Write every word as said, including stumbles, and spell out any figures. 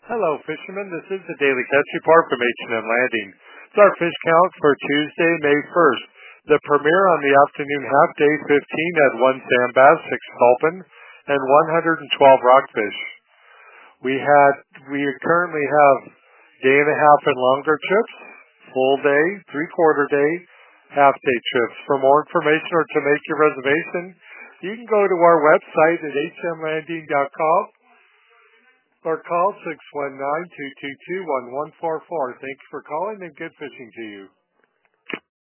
Hello, fishermen. This is the Daily Catch Report from H and M Landing. It's our fish count for Tuesday, May first. The premiere on the afternoon half-day fifteen had one sand bass, six sculpin, and one hundred twelve rockfish. We had, we currently have day and a half and longer trips, full day, three-quarter day, half-day trips. For more information or to make your reservation, you can go to our website at h m landing dot com. Or call six one nine, two two two, one one four four. Thank you for calling and good fishing to you.